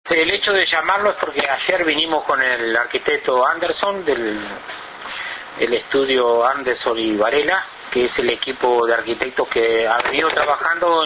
El hecho de llamarlo es porque ayer vinimos con el arquitecto Anderson del estudio Anderson y Varela, que es el equipo de arquitectos que ha venido trabajando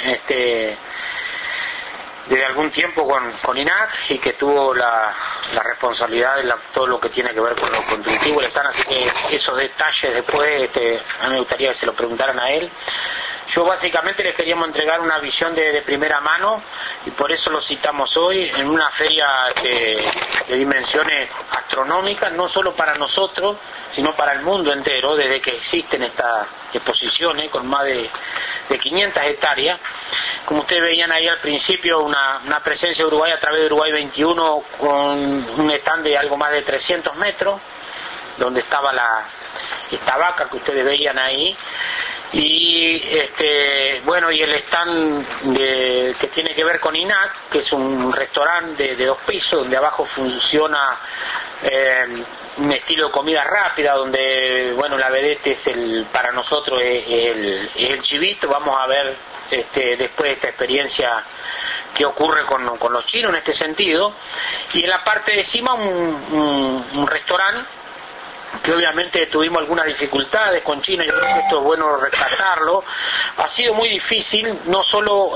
desde algún tiempo con INAC y que tuvo la responsabilidad de todo lo que tiene que ver con lo constructivo del stand, así que esos detalles después a mí me gustaría que se lo preguntaran a él. Yo básicamente les queríamos entregar una visión de primera mano y por eso lo citamos hoy en una feria de dimensiones astronómicas, no solo para nosotros, sino para el mundo entero, desde que existen estas exposiciones con más de 500 hectáreas. Como ustedes veían ahí al principio, una presencia de Uruguay a través de Uruguay 21 con un stand de algo más de 300 metros, donde estaba esta vaca que ustedes veían ahí. Y y el stand que tiene que ver con INAC, que es un restaurante de 2 pisos donde abajo funciona un estilo de comida rápida, donde la vedette para nosotros es el chivito. Vamos a ver después esta experiencia que ocurre con los chinos en este sentido. Y en la parte de cima un restaurante que obviamente tuvimos algunas dificultades con China. Yo creo que esto es bueno rescatarlo. Ha sido muy difícil, no solo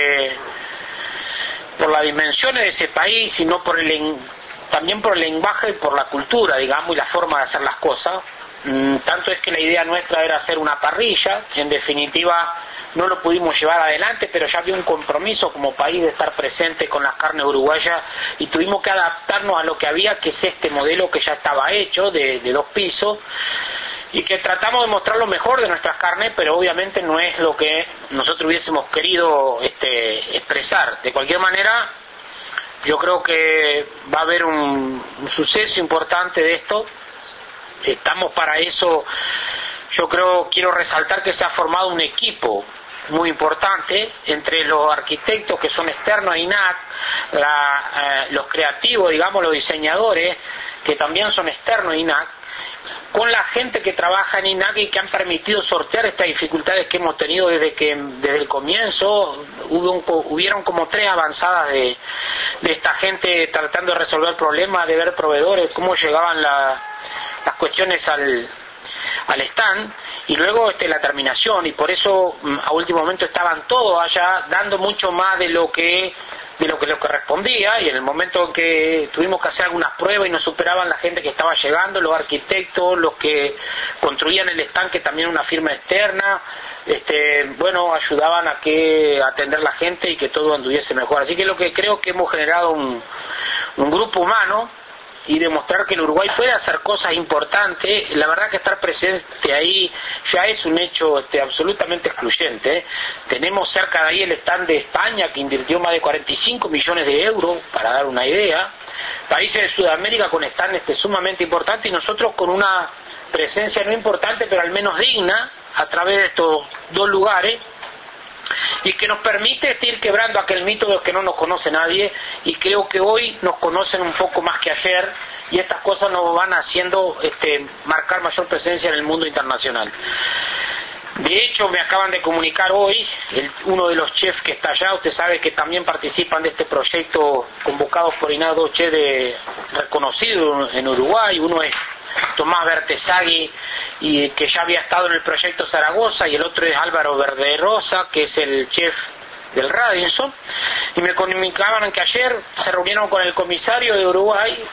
por las dimensiones de ese país, sino también por el lenguaje y por la cultura, digamos, y la forma de hacer las cosas. Tanto es que la idea nuestra era hacer una parrilla, en definitiva no lo pudimos llevar adelante, pero ya había un compromiso como país de estar presente con las carnes uruguayas y tuvimos que adaptarnos a lo que había, que es este modelo que ya estaba hecho de 2 pisos y que tratamos de mostrar lo mejor de nuestras carnes, pero obviamente no es lo que nosotros hubiésemos querido expresar. De cualquier manera, yo creo que va a haber un suceso importante de esto. Estamos para eso. Yo quiero resaltar que se ha formado un equipo muy importante entre los arquitectos que son externos a INAC, los creativos, digamos, los diseñadores que también son externos a INAC, con la gente que trabaja en INAC y que han permitido sortear estas dificultades que hemos tenido desde el comienzo. Hubieron como 3 avanzadas de esta gente tratando de resolver problemas, de ver proveedores, cómo llegaban las cuestiones al stand, y luego la terminación, y por eso a último momento estaban todos allá dando mucho más de lo que les correspondía, y en el momento en que tuvimos que hacer algunas pruebas y nos superaban la gente que estaba llegando, los arquitectos, los que construían el stand, que también una firma externa, ayudaban a atender la gente y que todo anduviese mejor. Así que lo que creo que hemos generado un grupo humano y demostrar que el Uruguay puede hacer cosas importantes. La verdad que estar presente ahí ya es un hecho absolutamente excluyente. Tenemos cerca de ahí el stand de España, que invirtió más de 45 millones de euros, para dar una idea. Países de Sudamérica con stand sumamente importante, y nosotros con una presencia no importante, pero al menos digna, a través de estos 2 lugares, y que nos permite ir quebrando aquel mito de que no nos conoce nadie, y creo que hoy nos conocen un poco más que ayer, y estas cosas nos van haciendo marcar mayor presencia en el mundo internacional. De hecho, me acaban de comunicar hoy uno de los chefs que está allá. Usted sabe que también participan de este proyecto convocados por INAC 2 chefs reconocidos en Uruguay. Uno es Tomás Bertesagui, y que ya había estado en el proyecto Zaragoza, y el otro es Álvaro Verderosa, que es el chef del Radisson, y me comunicaban que ayer se reunieron con el comisario de Uruguay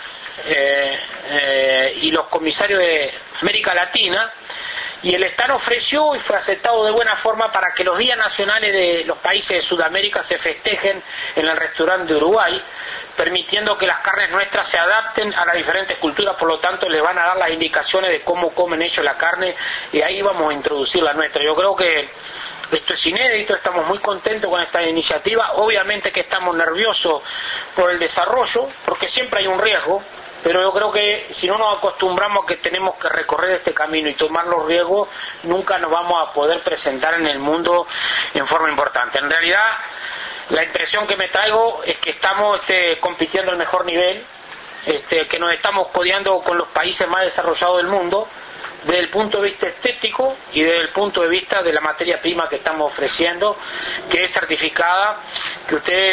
y los comisarios de América Latina, y el stand ofreció y fue aceptado de buena forma para que los días nacionales de los países de Sudamérica se festejen en el restaurante de Uruguay, permitiendo que las carnes nuestras se adapten a las diferentes culturas. Por lo tanto, les van a dar las indicaciones de cómo comen ellos la carne, y ahí vamos a introducir la nuestra. Yo creo que esto es inédito, estamos muy contentos con esta iniciativa. Obviamente que estamos nerviosos por el desarrollo, porque siempre hay un riesgo, pero yo creo que si no nos acostumbramos a que tenemos que recorrer este camino y tomar los riesgos, nunca nos vamos a poder presentar en el mundo en forma importante. En realidad, la impresión que me traigo es que estamos compitiendo al mejor nivel, que nos estamos codeando con los países más desarrollados del mundo, desde el punto de vista estético y desde el punto de vista de la materia prima que estamos ofreciendo, que es certificada, que ustedes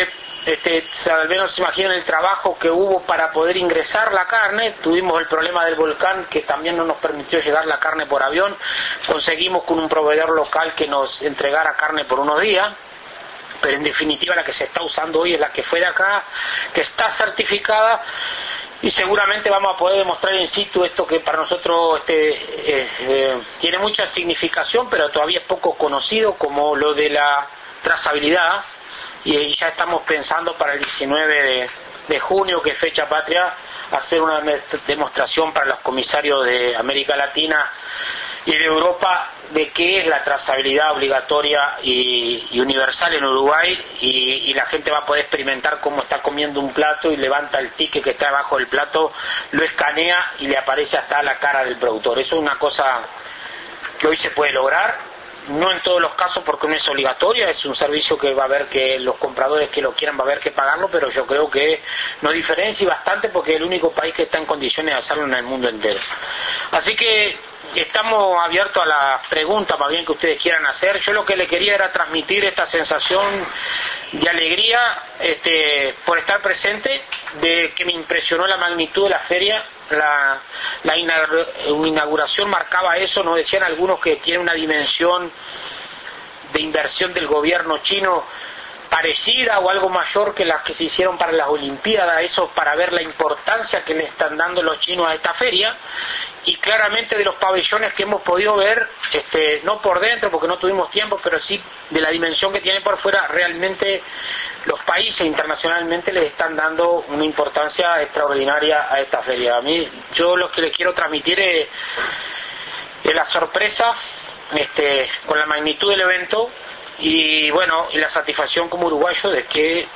al menos se imaginan el trabajo que hubo para poder ingresar la carne. Tuvimos el problema del volcán que también no nos permitió llegar la carne por avión. Conseguimos con un proveedor local que nos entregara carne por unos días, pero en definitiva la que se está usando hoy es la que fue de acá, que está certificada, y seguramente vamos a poder demostrar in situ esto que para nosotros tiene mucha significación, pero todavía es poco conocido, como lo de la trazabilidad. Y ya estamos pensando para el 19 de junio, que es fecha patria, hacer una demostración para los comisarios de América Latina y de Europa de qué es la trazabilidad obligatoria y universal en Uruguay, y la gente va a poder experimentar cómo está comiendo un plato y levanta el ticket que está abajo del plato, lo escanea y le aparece hasta la cara del productor. Eso es una cosa que hoy se puede lograr. No en todos los casos porque no es obligatoria, es un servicio que va a haber que los compradores que lo quieran va a haber que pagarlo, pero yo creo que nos diferencia bastante porque es el único país que está en condiciones de hacerlo en el mundo entero. Así que estamos abiertos a las preguntas más bien que ustedes quieran hacer. Yo lo que le quería era transmitir esta sensación de alegría por estar presente, de que me impresionó la magnitud de la feria. La inauguración marcaba eso. Nos decían algunos que tiene una dimensión de inversión del gobierno chino parecida o algo mayor que las que se hicieron para las Olimpiadas, eso para ver la importancia que le están dando los chinos a esta feria. Y claramente de los pabellones que hemos podido ver, no por dentro porque no tuvimos tiempo, pero sí de la dimensión que tiene por fuera, realmente los países internacionalmente les están dando una importancia extraordinaria a esta feria. A mí, yo lo que les quiero transmitir es la sorpresa con la magnitud del evento, y bueno, y la satisfacción como uruguayo de que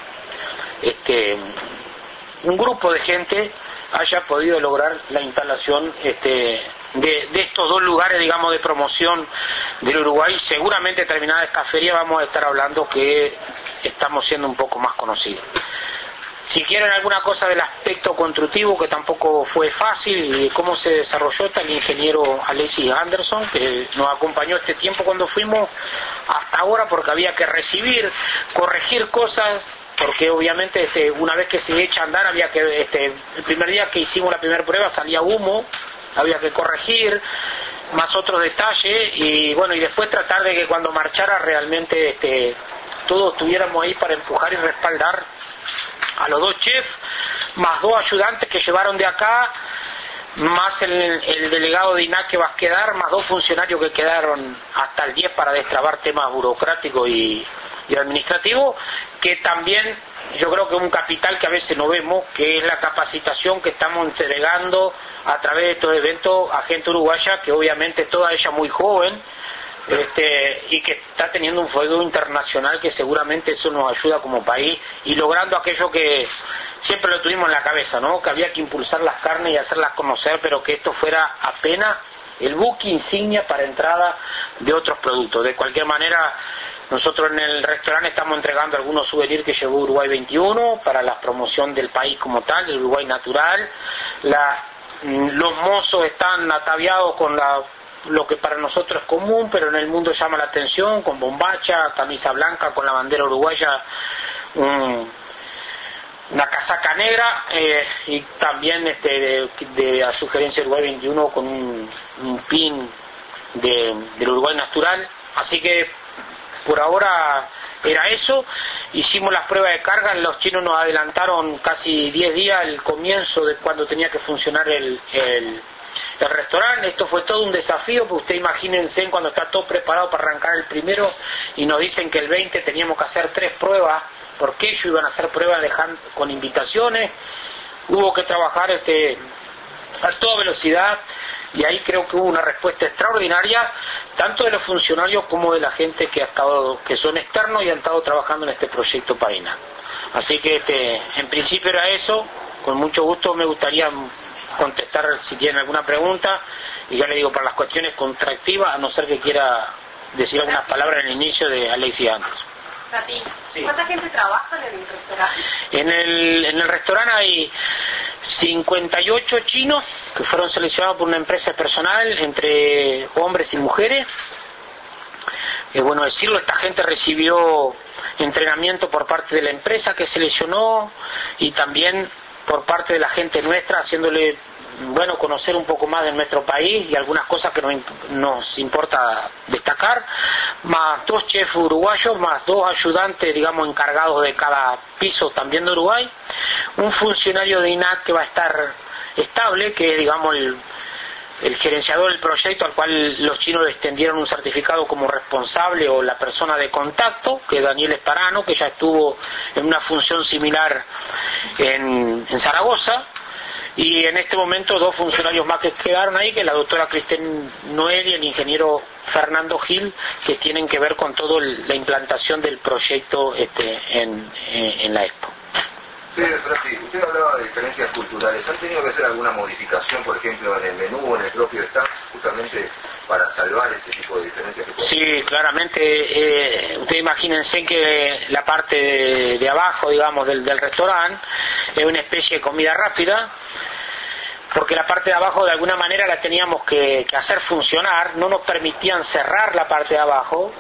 un grupo de gente haya podido lograr la instalación de estos dos lugares, digamos, de promoción del Uruguay. Seguramente terminada esta feria vamos a estar hablando que estamos siendo un poco más conocidos. Si quieren alguna cosa del aspecto constructivo, que tampoco fue fácil, y cómo se desarrolló, está el ingeniero Alexis Anderson, que nos acompañó este tiempo cuando fuimos hasta ahora, porque había que recibir, corregir cosas, porque obviamente una vez que se echa a andar había que, el primer día que hicimos la primera prueba salía humo, había que corregir, más otros detalles, y bueno, y después tratar de que cuando marchara realmente todos estuviéramos ahí para empujar y respaldar a los dos chefs, más dos ayudantes que llevaron de acá, más el delegado de INAC que va a quedar, más dos funcionarios que quedaron hasta el 10 para destrabar temas burocráticos y administrativos, que también yo creo que es un capital que a veces no vemos, que es la capacitación que estamos entregando a través de estos eventos a gente uruguaya, que obviamente toda ella muy joven, y que está teniendo un fuego internacional, que seguramente eso nos ayuda como país, y logrando aquello que siempre lo tuvimos en la cabeza, ¿no? Que había que impulsar las carnes y hacerlas conocer, pero que esto fuera apenas el buque insignia para entrada de otros productos. De cualquier manera, nosotros en el restaurante estamos entregando algunos souvenirs que llevó Uruguay 21 para la promoción del país como tal, del Uruguay natural. Los mozos están ataviados con lo que para nosotros es común, pero en el mundo llama la atención, con bombacha, camisa blanca con la bandera uruguaya, una casaca negra, y también a sugerencia del Uruguay 21 con un pin del Uruguay natural. Así que por ahora era eso. Hicimos las pruebas de carga, los chinos nos adelantaron casi 10 días el comienzo de cuando tenía que funcionar el restaurante. Esto fue todo un desafío, porque ustedes imagínense cuando está todo preparado para arrancar el primero y nos dicen que el 20 teníamos que hacer 3 pruebas, porque ellos iban a hacer pruebas con invitaciones. Hubo que trabajar a toda velocidad, y ahí creo que hubo una respuesta extraordinaria, tanto de los funcionarios como de la gente que son externos y han estado trabajando en este proyecto Paina. Así que en principio era eso. Con mucho gusto me gustaría contestar si tienen alguna pregunta, y ya le digo, para las cuestiones contractivas, a no ser que quiera decir algunas palabras en el inicio de Alexis Anderson. Sí. ¿Cuánta gente trabaja en el restaurante? En el restaurante hay 58 chinos que fueron seleccionados por una empresa personal, entre hombres y mujeres. Es bueno decirlo, esta gente recibió entrenamiento por parte de la empresa que seleccionó y también por parte de la gente nuestra, haciéndole conocer un poco más de nuestro país y algunas cosas que nos importa destacar, más 2 chefs uruguayos, más 2 ayudantes, digamos, encargados de cada piso también de Uruguay, un funcionario de INAC que va a estar estable, que es, digamos, el gerenciador del proyecto, al cual los chinos le extendieron un certificado como responsable o la persona de contacto, que es Daniel Esparano, que ya estuvo en una función similar en Zaragoza. Y en este momento 2 funcionarios más que quedaron ahí, que es la doctora Cristel Noel y el ingeniero Fernando Gil, que tienen que ver con toda la implantación del proyecto en la Expo. Sí, Frati, usted hablaba de diferencias culturales. ¿Han tenido que hacer alguna modificación, por ejemplo, en el menú, en el propio staff, justamente para salvar ese tipo de diferencias que pueden? Sí, claramente. Ustedes imagínense que la parte de abajo, digamos, del restaurante es una especie de comida rápida, porque la parte de abajo de alguna manera la teníamos que hacer funcionar, no nos permitían cerrar la parte de abajo.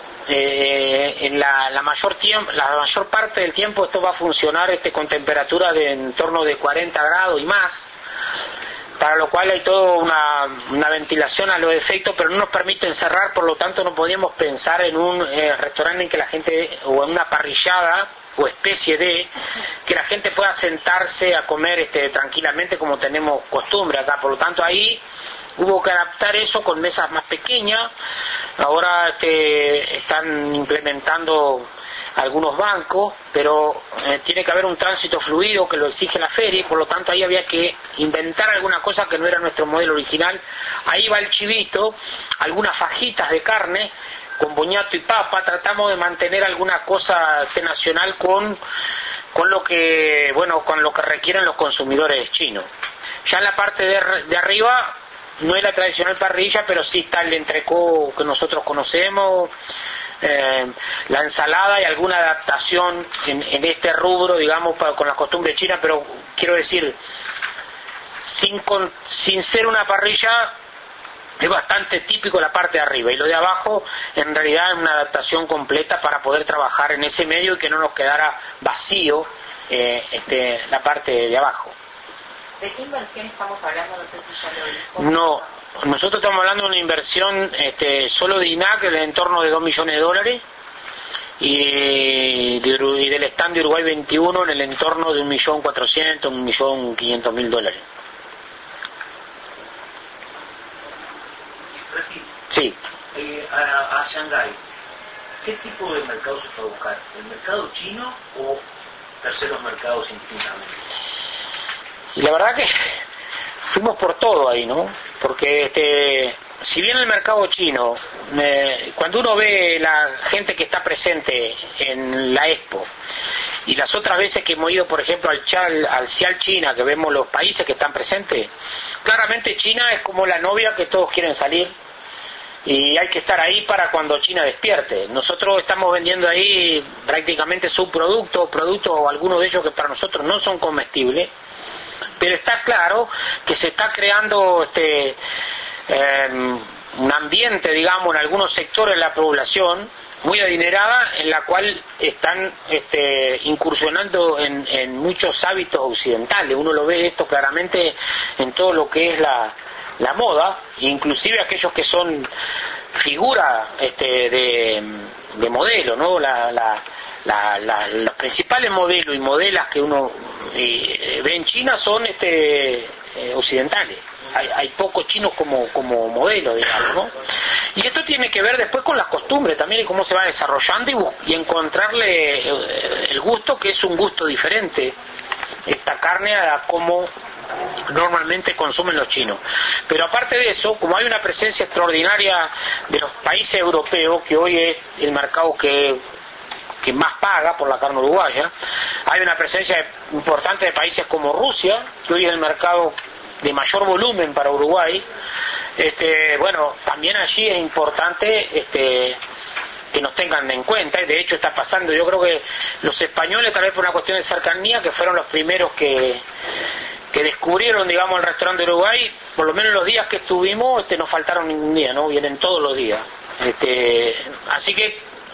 En la mayor parte del tiempo esto va a funcionar con temperatura de en torno de 40 grados y más, para lo cual hay toda una ventilación a los efectos, pero no nos permiten cerrar, por lo tanto no podíamos pensar en un restaurante en que la gente, o en una parrillada o especie de, que la gente pueda sentarse a comer tranquilamente como tenemos costumbre acá. Por lo tanto ahí hubo que adaptar eso con mesas más pequeñas. Ahora están implementando algunos bancos, pero tiene que haber un tránsito fluido que lo exige la feria, y por lo tanto ahí había que inventar alguna cosa que no era nuestro modelo original. Ahí va el chivito, algunas fajitas de carne con boñato y papa. Tratamos de mantener alguna cosa nacional con lo que requieren los consumidores chinos. Ya en la parte de arriba no es la tradicional parrilla, pero sí está el entrecot que nosotros conocemos, la ensalada y alguna adaptación en este rubro, digamos, con las costumbres chinas, pero quiero decir, sin ser una parrilla, es bastante típico la parte de arriba, y lo de abajo en realidad es una adaptación completa para poder trabajar en ese medio y que no nos quedara vacío la parte de abajo. ¿De qué inversión estamos hablando? No sé si ya lo dijo. No, nosotros estamos hablando de una inversión solo de INAC en torno de $2 millones, y del stand de Uruguay 21 en el entorno de $1.400.000, $1.500.000. Sí. A Shanghái, ¿qué tipo de mercado se fue a buscar? ¿El mercado chino o terceros mercados indistintamente? Y la verdad que fuimos por todo ahí, ¿no? Porque si bien el mercado chino, cuando uno ve la gente que está presente en la Expo y las otras veces que hemos ido, por ejemplo, al CIAL China, que vemos los países que están presentes, claramente China es como la novia que todos quieren salir, y hay que estar ahí para cuando China despierte. Nosotros estamos vendiendo ahí prácticamente subproductos, productos o algunos de ellos que para nosotros no son comestibles, pero está claro que se está creando un ambiente, digamos, en algunos sectores de la población muy adinerada, en la cual están incursionando en muchos hábitos occidentales. Uno lo ve esto claramente en todo lo que es la moda, inclusive aquellos que son figuras de modelo, ¿no? Los principales modelos y modelas que uno ve en China son occidentales. Hay pocos chinos como modelo, digamos, ¿no? Y esto tiene que ver después con las costumbres también y cómo se va desarrollando y encontrarle el gusto, que es un gusto diferente esta carne a cómo normalmente consumen los chinos. Pero aparte de eso, como hay una presencia extraordinaria de los países europeos, que hoy es el mercado que más paga por la carne uruguaya, hay una presencia importante de países como Rusia, que hoy es el mercado de mayor volumen para Uruguay. También allí es importante que nos tengan en cuenta, y de hecho está pasando. Yo creo que los españoles, tal vez por una cuestión de cercanía, que fueron los primeros que descubrieron, digamos, el restaurante de Uruguay, por lo menos los días que estuvimos, no faltaron ningún día, ¿no? Vienen todos los días. Así que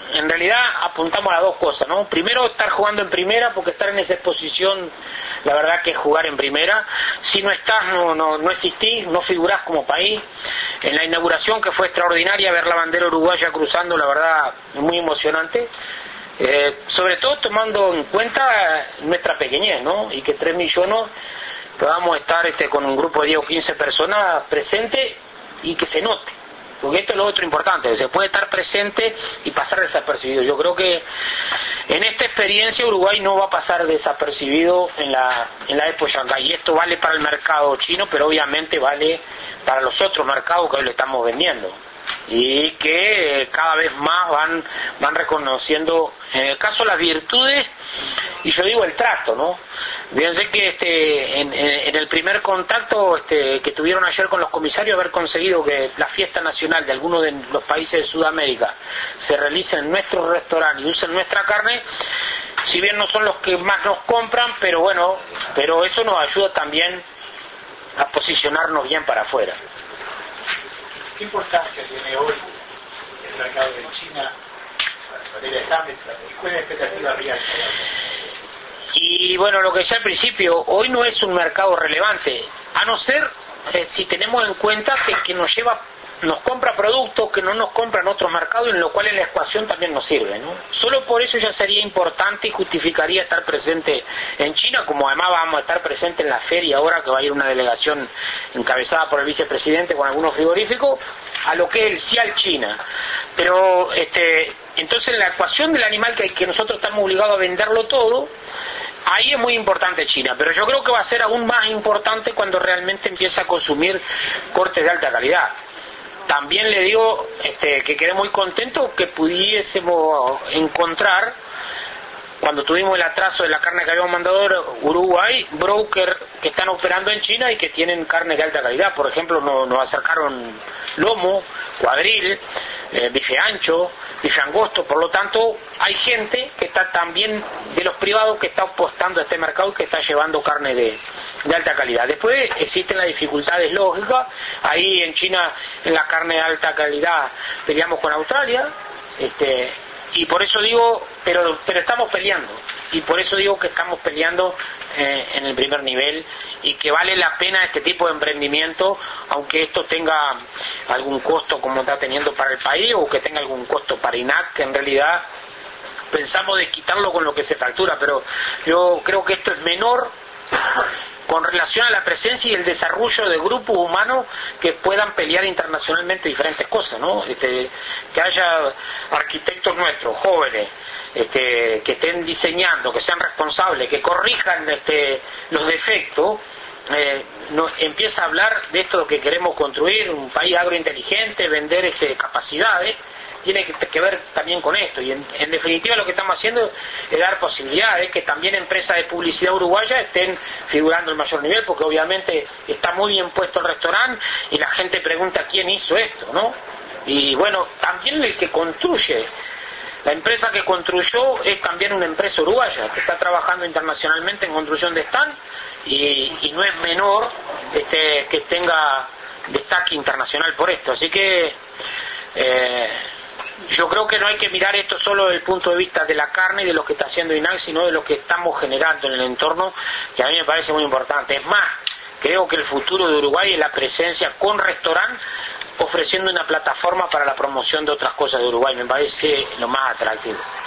en realidad apuntamos a las dos cosas, ¿no? Primero, estar jugando en primera, porque estar en esa exposición, la verdad que es jugar en primera. Si no estás, no existís, no figurás como país. En la inauguración, que fue extraordinaria, ver la bandera uruguaya cruzando, la verdad, muy emocionante. Sobre todo tomando en cuenta nuestra pequeñez, ¿no? Y que 3 millones podamos estar con un grupo de 10 o 15 personas presentes y que se note. Porque esto es lo otro importante, que se puede estar presente y pasar desapercibido. Yo creo que en esta experiencia Uruguay no va a pasar desapercibido en la Expo Shanghái. Y esto vale para el mercado chino, pero obviamente vale para los otros mercados que hoy lo estamos vendiendo. Y que cada vez más van reconociendo, en el caso, las virtudes, y yo digo el trato, ¿no? Fíjense que en el primer contacto que tuvieron ayer con los comisarios, haber conseguido que la fiesta nacional de algunos de los países de Sudamérica se realice en nuestro restaurante y usen nuestra carne, si bien no son los que más nos compran, pero bueno, pero eso nos ayuda también a posicionarnos bien para afuera. ¿Qué importancia tiene hoy el mercado de China para el cambio? ¿Cuál es la expectativa real? Y bueno, lo que decía al principio, hoy no es un mercado relevante, a no ser si tenemos en cuenta que nos compra productos que no nos compran otros mercados, en lo cual en la ecuación también nos sirve, ¿no? Solo por eso ya sería importante y justificaría estar presente en China, como además vamos a estar presente en la feria ahora, que va a ir una delegación encabezada por el vicepresidente con algunos frigoríficos, a lo que es el CIAL China. Pero entonces en la ecuación del animal que nosotros estamos obligados a venderlo todo, ahí es muy importante China, pero yo creo que va a ser aún más importante cuando realmente empiece a consumir cortes de alta calidad. También le digo que quedé muy contento que pudiésemos encontrar, cuando tuvimos el atraso de la carne que habíamos mandado a Uruguay, broker que están operando en China y que tienen carne de alta calidad. Por ejemplo, nos acercaron lomo, cuadril, bife ancho, bife angosto. Por lo tanto, hay gente que está también de los privados que está apostando a este mercado y que está llevando carne de alta calidad. Después existen las dificultades lógicas. Ahí en China, en la carne de alta calidad, peleamos con Australia, y por eso digo, pero estamos peleando, y por eso digo que estamos peleando en el primer nivel, y que vale la pena este tipo de emprendimiento, aunque esto tenga algún costo como está teniendo para el país, o que tenga algún costo para INAC, que en realidad pensamos de quitarlo con lo que se factura, pero yo creo que esto es menor con relación a la presencia y el desarrollo de grupos humanos que puedan pelear internacionalmente diferentes cosas, ¿no? Que haya arquitectos nuestros, jóvenes, que estén diseñando, que sean responsables, que corrijan los defectos, empieza a hablar de esto que queremos construir, un país agrointeligente, vender capacidades. Tiene que ver también con esto, y en definitiva lo que estamos haciendo es dar posibilidades que también empresas de publicidad uruguaya estén figurando el mayor nivel, porque obviamente está muy bien puesto el restaurante y la gente pregunta quién hizo esto, ¿no? Y bueno, también el que construye, la empresa que construyó es también una empresa uruguaya que está trabajando internacionalmente en construcción de stand, y no es menor que tenga destaque internacional por esto, así que yo creo que no hay que mirar esto solo desde el punto de vista de la carne y de lo que está haciendo INAC, sino de lo que estamos generando en el entorno, que a mí me parece muy importante. Es más, creo que el futuro de Uruguay es la presencia con restaurante, ofreciendo una plataforma para la promoción de otras cosas de Uruguay. Me parece lo más atractivo.